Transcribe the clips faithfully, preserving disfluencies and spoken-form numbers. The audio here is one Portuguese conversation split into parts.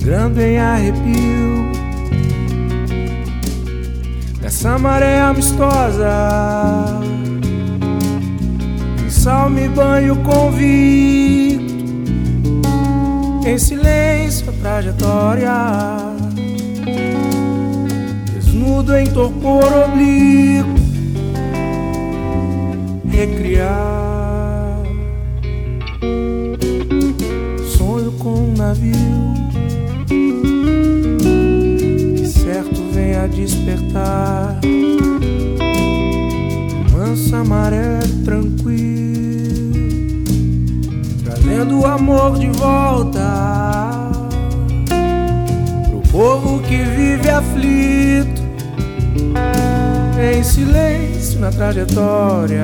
sangrando em arrepio, nessa maré amistosa, em sal me banho convicto, em silêncio a trajetória, desnudo em torpor oblíquo, recriar. Sonho com um navio que certo vem a despertar, mansa maré tranquila, trazendo o amor de volta pro povo que vive aflito, em silêncio na trajetória,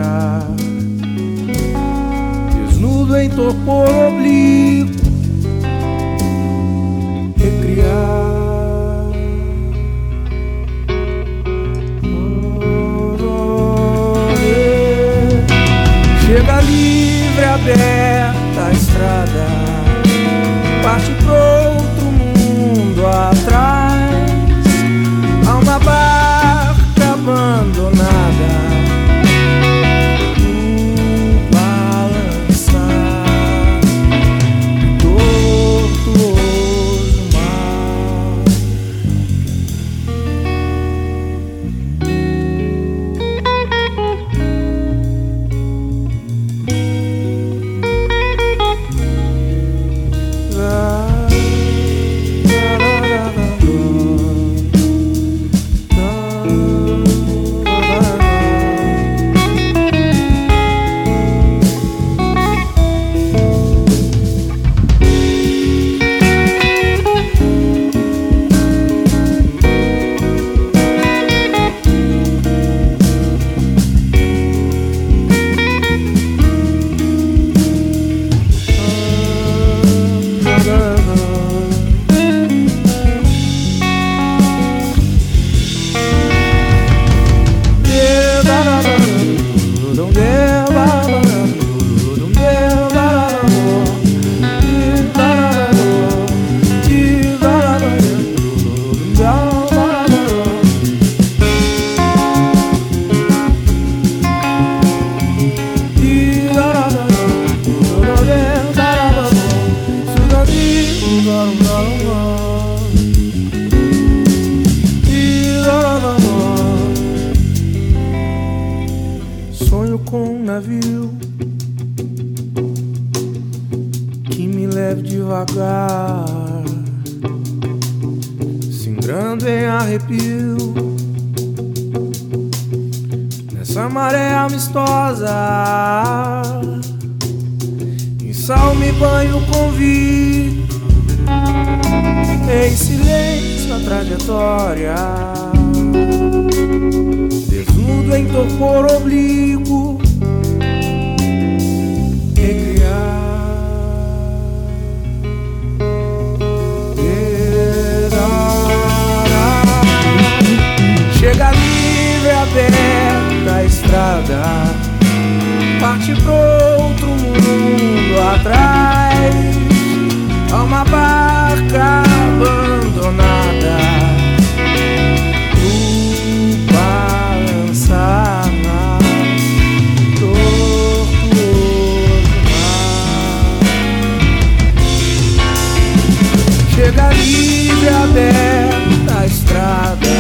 desnudo em torpor oblíquo, recriar. Chega livre, aberta a estrada, parte pro outro mundo atrás, há uma barca abandonada, um balançar tortuoso mar. Sonho com um navio que me leve devagar, singrando em arrepio, nessa maré amistosa, em sal me banho convicto, em silêncio a trajetória, desnudo em torpor oblíquo, recriar. Chega livre, aberta a estrada, parte pro outro mundo atrás, há uma barca abandonada, chega livre, aberta a estrada,